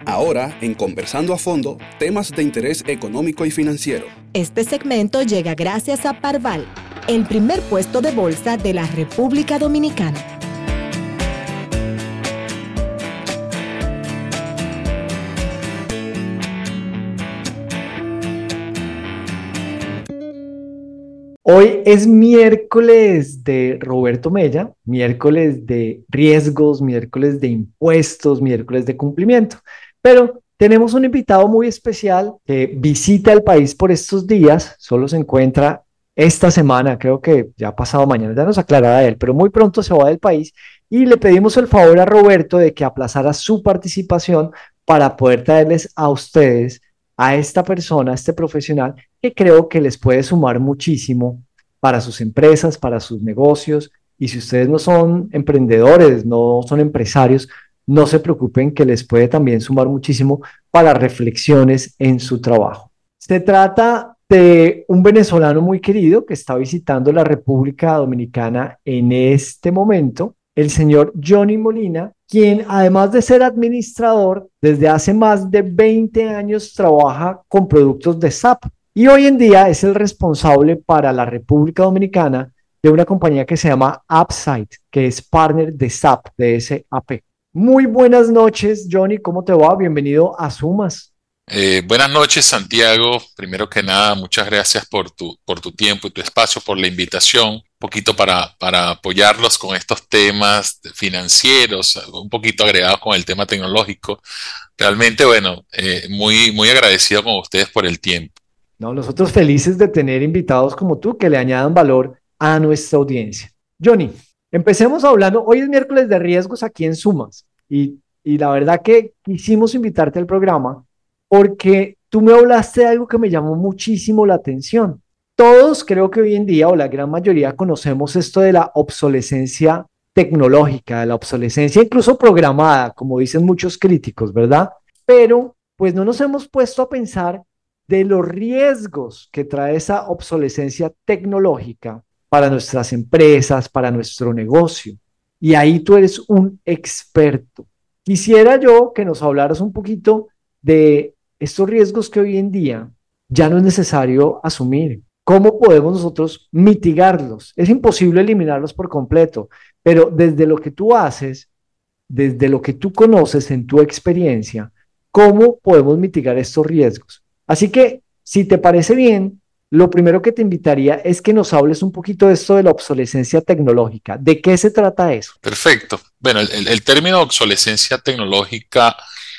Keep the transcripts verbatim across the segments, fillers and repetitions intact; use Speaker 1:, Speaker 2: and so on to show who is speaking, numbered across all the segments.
Speaker 1: Ahora, en Conversando a Fondo, temas de interés económico y financiero.
Speaker 2: Este segmento llega gracias a Parval, el primer puesto de bolsa de la República Dominicana.
Speaker 3: Hoy es miércoles de Roberto Mella, miércoles de riesgos, miércoles de impuestos, miércoles de cumplimiento. Pero tenemos un invitado muy especial que visita el país por estos días, solo se encuentra esta semana, creo que ya ha pasado mañana, ya nos aclarará él, pero muy pronto se va del país y le pedimos el favor a Roberto de que aplazara su participación para poder traerles a ustedes a esta persona, a este profesional, que creo que les puede sumar muchísimo para sus empresas, para sus negocios. Y si ustedes no son emprendedores, no son empresarios, no se preocupen, que les puede también sumar muchísimo para reflexiones en su trabajo. Se trata de un venezolano muy querido que está visitando la República Dominicana en este momento, el señor Johnny Molina, quien además de ser administrador, desde hace más de veinte años trabaja con productos de S A P y hoy en día es el responsable para la República Dominicana de una compañía que se llama Upside, que es partner de S A P, de S A P. Muy buenas noches, Johnny, ¿cómo te va? Bienvenido a Sumas.
Speaker 4: Eh, buenas noches, Santiago. Primero que nada, muchas gracias por tu, por tu tiempo y tu espacio, por la invitación, un poquito para, para apoyarlos con estos temas financieros, un poquito agregados con el tema tecnológico. Realmente, bueno, eh, muy, muy agradecido con ustedes por el tiempo.
Speaker 3: No, nosotros felices de tener invitados como tú que le añadan valor a nuestra audiencia. Johnny, empecemos hablando. Hoy es miércoles de riesgos aquí en Sumas y, y la verdad que quisimos invitarte al programa porque tú me hablaste de algo que me llamó muchísimo la atención. Todos creo que hoy en día, o la gran mayoría, conocemos esto de la obsolescencia tecnológica, de la obsolescencia incluso programada, como dicen muchos críticos, ¿verdad? Pero pues no nos hemos puesto a pensar de los riesgos que trae esa obsolescencia tecnológica para nuestras empresas, para nuestro negocio. Y ahí tú eres un experto. Quisiera yo que nos hablaras un poquito de estos riesgos que hoy en día ya no es necesario asumir. ¿Cómo podemos nosotros mitigarlos? Es imposible eliminarlos por completo, pero desde lo que tú haces, desde lo que tú conoces en tu experiencia, ¿cómo podemos mitigar estos riesgos? Así que, si te parece bien, lo primero que te invitaría es que nos hables un poquito de esto de la obsolescencia tecnológica. ¿De qué se trata eso?
Speaker 4: Perfecto. Bueno, el, el término obsolescencia tecnológica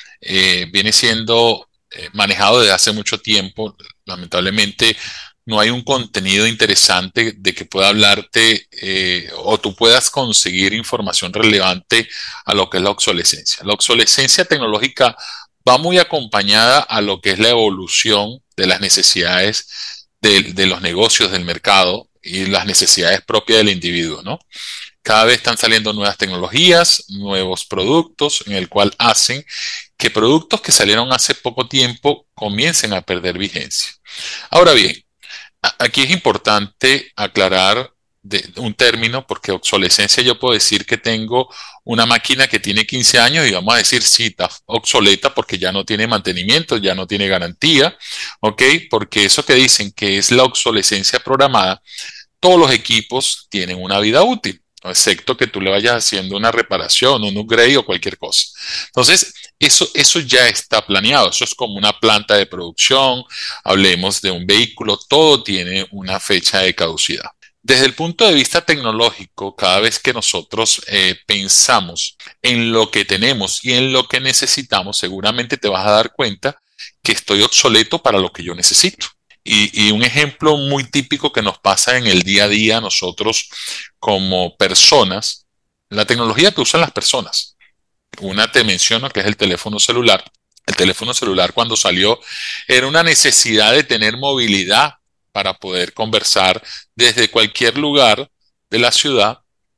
Speaker 4: eh, viene siendo eh, manejado desde hace mucho tiempo. Lamentablemente no hay un contenido interesante de que pueda hablarte eh, o tú puedas conseguir información relevante a lo que es la obsolescencia. La obsolescencia tecnológica va muy acompañada a lo que es la evolución de las necesidades de, de los negocios del mercado y las necesidades propias del individuo, ¿no? Cada vez están saliendo nuevas tecnologías, nuevos productos, en el cual hacen que productos que salieron hace poco tiempo comiencen a perder vigencia. Ahora bien, aquí es importante aclarar de un término, porque obsolescencia yo puedo decir que tengo una máquina que tiene quince años y vamos a decir sí, está obsoleta porque ya no tiene mantenimiento, ya no tiene garantía, ¿ok? Porque eso que dicen que es la obsolescencia programada, todos los equipos tienen una vida útil, excepto que tú le vayas haciendo una reparación, un upgrade o cualquier cosa. Entonces, eso, eso ya está planeado, eso es como una planta de producción, hablemos de un vehículo, todo tiene una fecha de caducidad. Desde el punto de vista tecnológico, cada vez que nosotros eh, pensamos en lo que tenemos y en lo que necesitamos, seguramente te vas a dar cuenta que estoy obsoleto para lo que yo necesito. Y, y un ejemplo muy típico que nos pasa en el día a día nosotros como personas, la tecnología que usan las personas. Una te menciono que es el teléfono celular. El teléfono celular cuando salió era una necesidad de tener movilidad para poder conversar desde cualquier lugar de la ciudad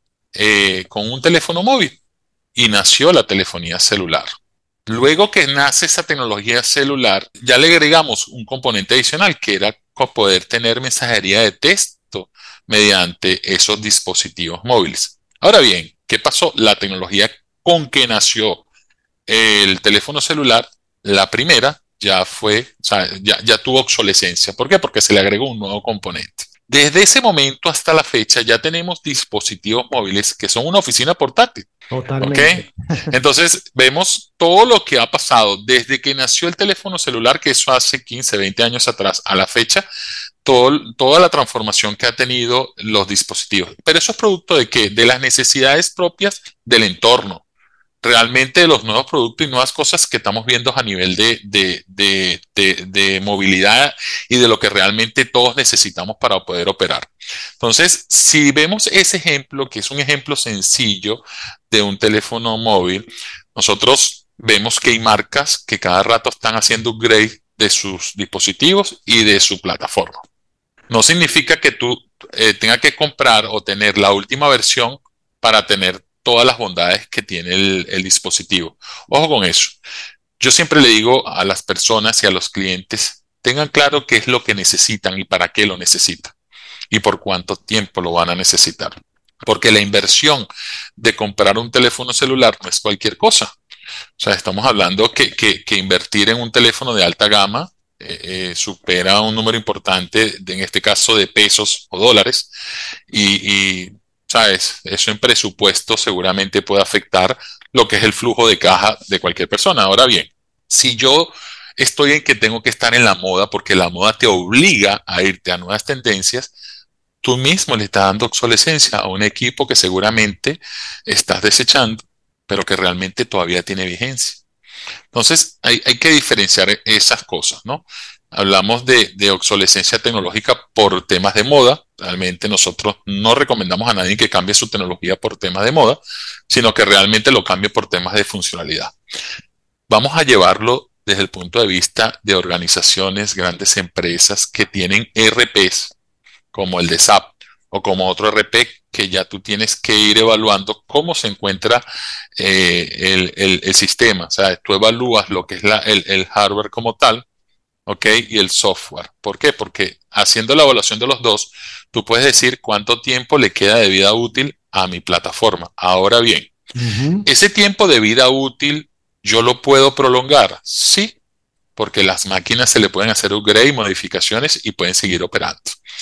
Speaker 4: eh, con un teléfono móvil. Y nació la telefonía celular. Luego que nace esa tecnología celular, ya le agregamos un componente adicional que era poder tener mensajería de texto mediante esos dispositivos móviles. Ahora bien, ¿qué pasó? La tecnología con que nació el teléfono celular La primera ya fue, o sea, ya, ya tuvo obsolescencia. ¿Por qué? Porque se le agregó un nuevo componente. Desde ese momento hasta la fecha ya tenemos dispositivos móviles que son una oficina portátil.
Speaker 3: Totalmente.
Speaker 4: ¿Ok? Entonces vemos todo lo que ha pasado desde que nació el teléfono celular, que eso hace quince, veinte años atrás, a la fecha, todo, toda la transformación que ha tenido los dispositivos. Pero eso es producto de qué? De las necesidades propias del entorno. Realmente de los nuevos productos y nuevas cosas que estamos viendo a nivel de, de, de, de, de movilidad y de lo que realmente todos necesitamos para poder operar. Entonces, si vemos ese ejemplo, que es un ejemplo sencillo de un teléfono móvil, nosotros vemos que hay marcas que cada rato están haciendo upgrade de sus dispositivos y de su plataforma. No significa que tú eh, tengas que comprar o tener la última versión para tener todas las bondades que tiene el, el dispositivo. Ojo con eso. Yo siempre le digo a las personas y a los clientes, tengan claro qué es lo que necesitan y para qué lo necesitan y por cuánto tiempo lo van a necesitar. Porque la inversión de comprar un teléfono celular no es cualquier cosa. O sea, estamos hablando que, que, que invertir en un teléfono de alta gama eh, eh, supera un número importante, de, en este caso, de pesos o dólares y, y ¿sabes? Eso en presupuesto seguramente puede afectar lo que es el flujo de caja de cualquier persona. Ahora bien, si yo estoy en que tengo que estar en la moda, porque la moda te obliga a irte a nuevas tendencias, tú mismo le estás dando obsolescencia a un equipo que seguramente estás desechando, pero que realmente todavía tiene vigencia. Entonces, hay, hay que diferenciar esas cosas, ¿no? Hablamos de, de obsolescencia tecnológica por temas de moda. Realmente nosotros no recomendamos a nadie que cambie su tecnología por temas de moda, sino que realmente lo cambie por temas de funcionalidad. Vamos a llevarlo desde el punto de vista de organizaciones, grandes empresas que tienen E R Pes, como el de S A P o como otro E R P que ya tú tienes que ir evaluando cómo se encuentra eh, el, el, el sistema. O sea, tú evalúas lo que es la, el, el hardware como tal, ¿ok? Y el software. ¿Por qué? Porque haciendo la evaluación de los dos, tú puedes decir cuánto tiempo le queda de vida útil a mi plataforma. Ahora bien, uh-huh. Ese tiempo de vida útil, ¿yo lo puedo prolongar? Sí, porque las máquinas se le pueden hacer upgrade, modificaciones y pueden seguir operando.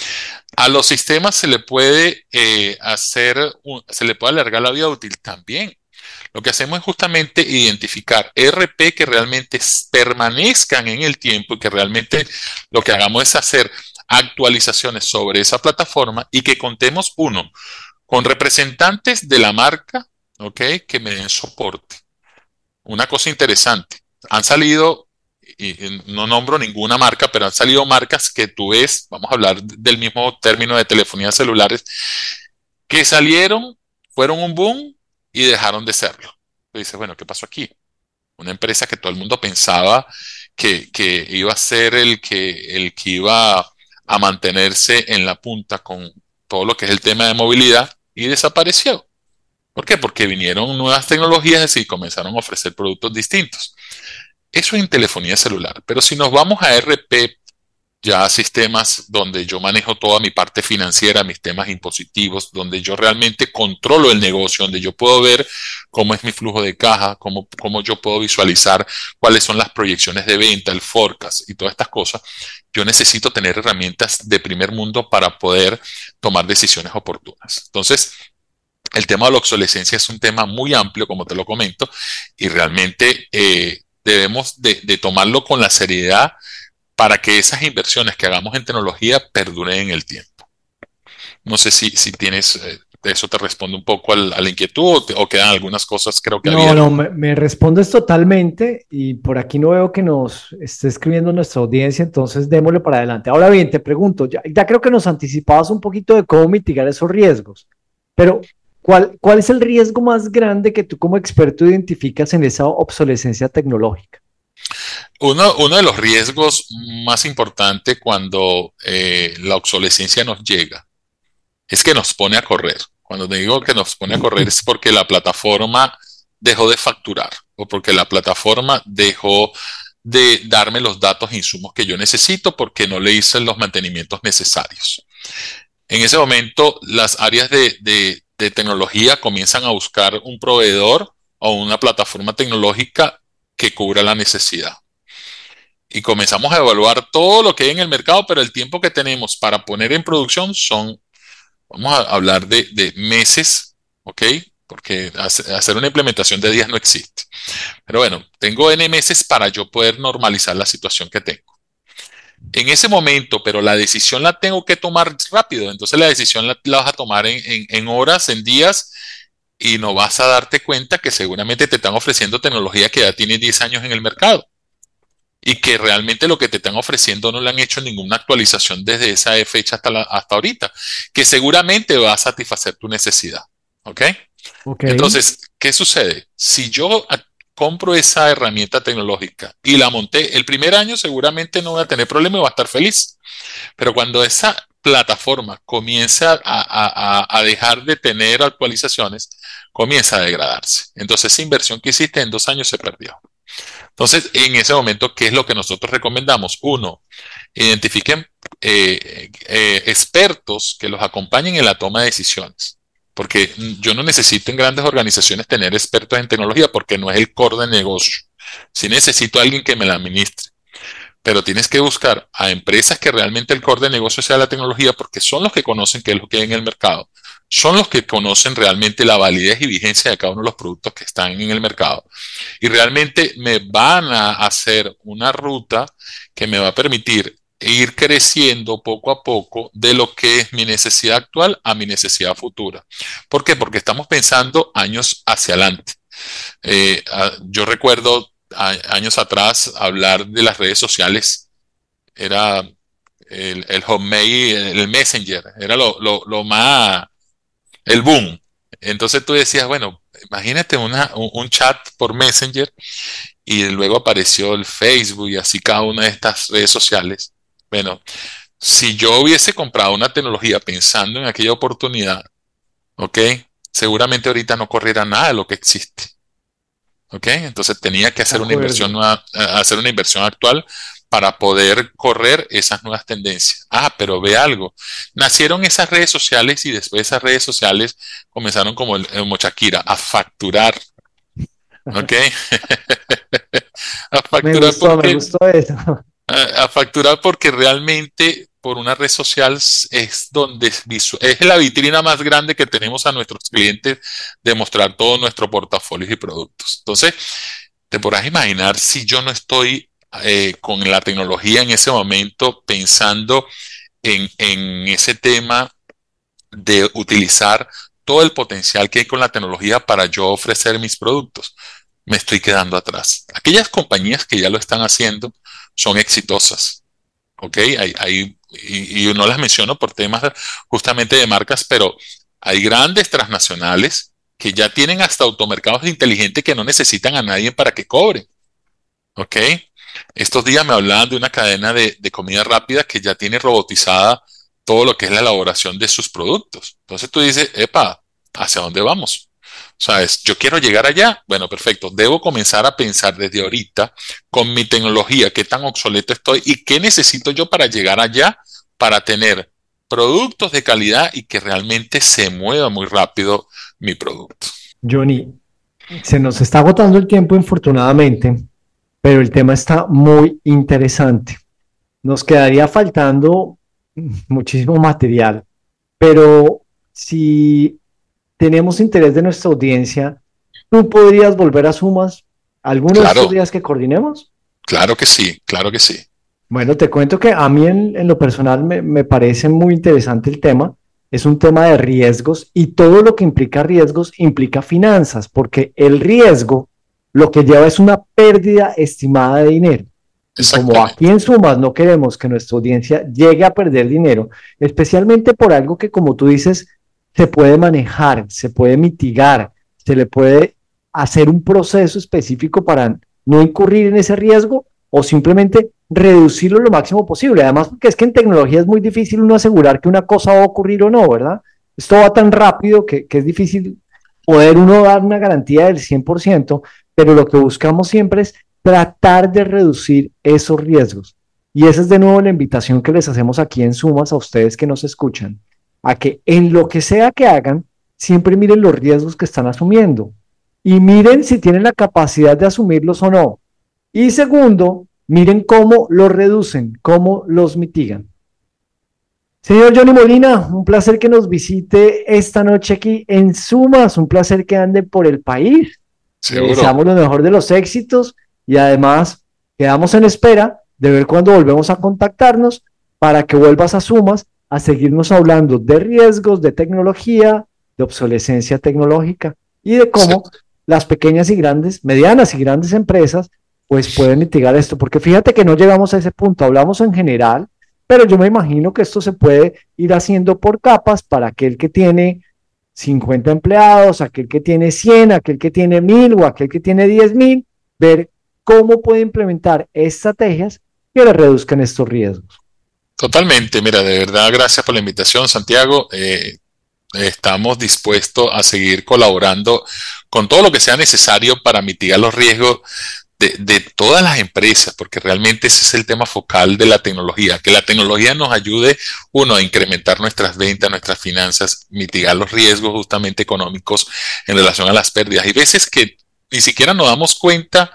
Speaker 4: A los sistemas se le puede eh, hacer, un, se le puede alargar la vida útil también. Lo que hacemos es justamente identificar E R P que realmente permanezcan en el tiempo y que realmente lo que hagamos es hacer actualizaciones sobre esa plataforma y que contemos, uno, con representantes de la marca, ¿ok? Que me den soporte. Una cosa interesante, han salido, y no nombro ninguna marca, pero han salido marcas que tú ves, vamos a hablar del mismo término de telefonía celulares, que salieron, fueron un boom, y dejaron de serlo. Tú dices, bueno, ¿qué pasó aquí? Una empresa que todo el mundo pensaba que, que iba a ser el que, el que iba a mantenerse en la punta con todo lo que es el tema de movilidad y desapareció. ¿Por qué? Porque vinieron nuevas tecnologías y comenzaron a ofrecer productos distintos. Eso en telefonía celular. Pero si nos vamos a E R P, ya sistemas donde yo manejo toda mi parte financiera, mis temas impositivos, donde yo realmente controlo el negocio, donde yo puedo ver cómo es mi flujo de caja, cómo, cómo yo puedo visualizar cuáles son las proyecciones de venta, el forecast y todas estas cosas, yo necesito tener herramientas de primer mundo para poder tomar decisiones oportunas. Entonces, el tema de la obsolescencia es un tema muy amplio, como te lo comento, y realmente eh, debemos de, de tomarlo con la seriedad para que esas inversiones que hagamos en tecnología perduren en el tiempo. No sé si, si tienes, eh, eso te responde un poco al, a la inquietud o, te, o quedan algunas cosas, creo que
Speaker 3: no,
Speaker 4: había.
Speaker 3: No, me, me respondes totalmente y por aquí no veo que nos esté escribiendo nuestra audiencia, entonces démosle para adelante. Ahora bien, te pregunto, ya, ya creo que nos anticipabas un poquito de cómo mitigar esos riesgos, pero ¿cuál, cuál es el riesgo más grande que tú como experto identificas en esa obsolescencia tecnológica?
Speaker 4: Uno, uno de los riesgos más importantes cuando eh, la obsolescencia nos llega es que nos pone a correr. Cuando te digo que nos pone a correr es porque la plataforma dejó de facturar o porque la plataforma dejó de darme los datos e insumos que yo necesito porque no le hice los mantenimientos necesarios. En ese momento, las áreas de, de, de tecnología comienzan a buscar un proveedor o una plataforma tecnológica que cubra la necesidad. y comenzamos a evaluar todo lo que hay en el mercado, pero el tiempo que tenemos para poner en producción son, vamos a hablar de, de meses, ¿ok? Porque hacer una implementación de días no existe. Pero bueno, tengo N meses para yo poder normalizar la situación que tengo. En ese momento, pero la decisión la tengo que tomar rápido, entonces la decisión la, la vas a tomar en, en, en horas, en días, y no vas a darte cuenta que seguramente te están ofreciendo tecnología que ya tiene diez años en el mercado y que realmente lo que te están ofreciendo no le han hecho ninguna actualización desde esa fecha hasta, la, hasta ahorita, que seguramente va a satisfacer tu necesidad. ¿Ok?
Speaker 3: Ok.
Speaker 4: Entonces, ¿qué sucede? Si yo compro esa herramienta tecnológica y la monté el primer año, seguramente no voy a tener problema y voy a estar feliz. Pero cuando esa plataforma comienza a, a, a dejar de tener actualizaciones, comienza a degradarse. Entonces, esa inversión que hiciste en dos años se perdió. Entonces, en ese momento, ¿qué es lo que nosotros recomendamos? Uno, identifiquen eh, eh, expertos que los acompañen en la toma de decisiones. Porque yo no necesito en grandes organizaciones tener expertos en tecnología porque no es el core de negocio. Sí necesito a alguien que me la administre. Pero tienes que buscar a empresas que realmente el core de negocio sea la tecnología porque son los que conocen qué es lo que hay en el mercado. Son los que conocen realmente la validez y vigencia de cada uno de los productos que están en el mercado. Y realmente me van a hacer una ruta que me va a permitir ir creciendo poco a poco de lo que es mi necesidad actual a mi necesidad futura. ¿Por qué? Porque estamos pensando años hacia adelante. Eh, yo recuerdo a, años atrás hablar de las redes sociales, era el, el Hotmail, el Messenger, era lo, lo, lo más, el boom. Entonces tú decías, bueno, imagínate una, un, un chat por Messenger y luego apareció el Facebook y así cada una de estas redes sociales. Bueno, si yo hubiese comprado una tecnología pensando en aquella oportunidad, ¿ok? Seguramente ahorita no corriera nada de lo que existe, ¿ok? Entonces tenía que hacer una inversión nueva, hacer una inversión actual para poder correr esas nuevas tendencias. Ah, pero ve algo. Nacieron esas redes sociales y después esas redes sociales comenzaron como el, el Shakira a facturar, ¿ok? a facturar
Speaker 3: me gustó,
Speaker 4: porque,
Speaker 3: me gustó eso.
Speaker 4: A, a facturar porque realmente por una red social es donde es la vitrina más grande que tenemos a nuestros clientes de mostrar todo nuestro portafolio y productos. Entonces, te podrás imaginar si yo no estoy eh, con la tecnología en ese momento pensando en, en ese tema de utilizar todo el potencial que hay con la tecnología para yo ofrecer mis productos. Me estoy quedando atrás. Aquellas compañías que ya lo están haciendo son exitosas, ¿ok? Hay, hay, y, y no las menciono por temas justamente de marcas, pero hay grandes transnacionales que ya tienen hasta automercados inteligentes que no necesitan a nadie para que cobre, ¿ok? Estos días me hablaban de una cadena de, de comida rápida que ya tiene robotizada todo lo que es la elaboración de sus productos. Entonces tú dices, epa, ¿hacia dónde vamos? ¿Sabes? Yo quiero llegar allá. Bueno, perfecto. Debo comenzar a pensar desde ahorita con mi tecnología, qué tan obsoleto estoy y qué necesito yo para llegar allá para tener productos de calidad y que realmente se mueva muy rápido mi producto.
Speaker 3: Johnny, se nos está agotando el tiempo, infortunadamente, pero el tema está muy interesante. Nos quedaría faltando muchísimo material, pero si tenemos interés de nuestra audiencia, ¿tú podrías volver a Sumas algunos
Speaker 4: Claro.
Speaker 3: de estos días que coordinemos?
Speaker 4: Claro que sí, claro que sí.
Speaker 3: Bueno, te cuento que a mí en, en lo personal me, me parece muy interesante el tema. Es un tema de riesgos y todo lo que implica riesgos implica finanzas, porque el riesgo lo que lleva es una pérdida estimada de dinero. Y como aquí en Sumas no queremos que nuestra audiencia llegue a perder dinero, especialmente por algo que, como tú dices, se puede manejar, se puede mitigar, se le puede hacer un proceso específico para no incurrir en ese riesgo o simplemente reducirlo lo máximo posible. Además, porque es que en tecnología es muy difícil uno asegurar que una cosa va a ocurrir o no, ¿verdad? Esto va tan rápido que, que es difícil poder uno dar una garantía del cien por ciento, pero lo que buscamos siempre es tratar de reducir esos riesgos. Y esa es de nuevo la invitación que les hacemos aquí en Sumas a ustedes que nos escuchan, a que en lo que sea que hagan, siempre miren los riesgos que están asumiendo y miren si tienen la capacidad de asumirlos o no. Y segundo, miren cómo los reducen, cómo los mitigan. Señor Johnny Molina, un placer que nos visite esta noche aquí en Sumas, un placer que ande por el país.
Speaker 4: Seguro.
Speaker 3: Le deseamos lo mejor de los éxitos y además quedamos en espera de ver cuándo volvemos a contactarnos para que vuelvas a Sumas a seguirnos hablando de riesgos, de tecnología, de obsolescencia tecnológica y de cómo sí. las pequeñas y grandes, medianas y grandes empresas pues pueden mitigar esto, porque fíjate que no llegamos a ese punto, hablamos en general, pero yo me imagino que esto se puede ir haciendo por capas para aquel que tiene cincuenta empleados, aquel que tiene cien, aquel que tiene mil o aquel que tiene diez mil, ver cómo puede implementar estrategias que le reduzcan estos riesgos.
Speaker 4: Totalmente, mira, de verdad, gracias por la invitación, Santiago. Eh, estamos dispuestos a seguir colaborando con todo lo que sea necesario para mitigar los riesgos De, de todas las empresas, porque realmente ese es el tema focal de la tecnología, que la tecnología nos ayude, uno, a incrementar nuestras ventas, nuestras finanzas, mitigar los riesgos justamente económicos en relación a las pérdidas. Hay veces que ni siquiera nos damos cuenta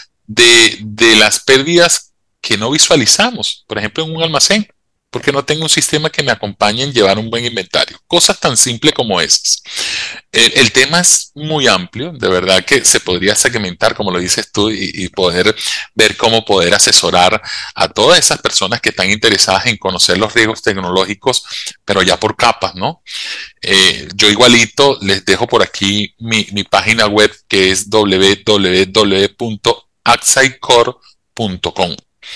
Speaker 4: de, de las pérdidas que no visualizamos, por ejemplo, en un almacén, porque no tengo un sistema que me acompañe en llevar un buen inventario. Cosas tan simples como esas. El, el tema es muy amplio, de verdad que se podría segmentar, como lo dices tú, y, y poder ver cómo poder asesorar a todas esas personas que están interesadas en conocer los riesgos tecnológicos, pero ya por capas, ¿no? Eh, yo igualito les dejo por aquí mi, mi página web, que es doble u doble u doble u punto axicor punto com.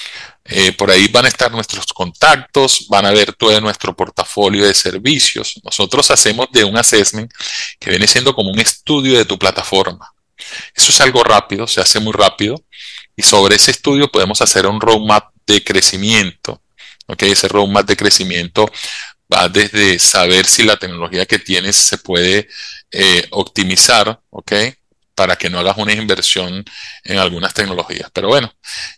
Speaker 4: Eh, por ahí van a estar nuestros contactos, van a ver todo nuestro portafolio de servicios. Nosotros hacemos de un assessment que viene siendo como un estudio de tu plataforma. Eso es algo rápido, se hace muy rápido, y sobre ese estudio podemos hacer un roadmap de crecimiento. ¿Okay? Ese roadmap de crecimiento va desde saber si la tecnología que tienes se puede eh, optimizar, ¿ok? Para que no hagas una inversión en algunas tecnologías. Pero bueno,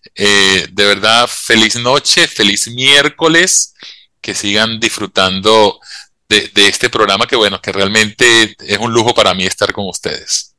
Speaker 4: eh, de verdad, feliz noche, feliz miércoles, que sigan disfrutando de, de este programa que bueno, que realmente es un lujo para mí estar con ustedes.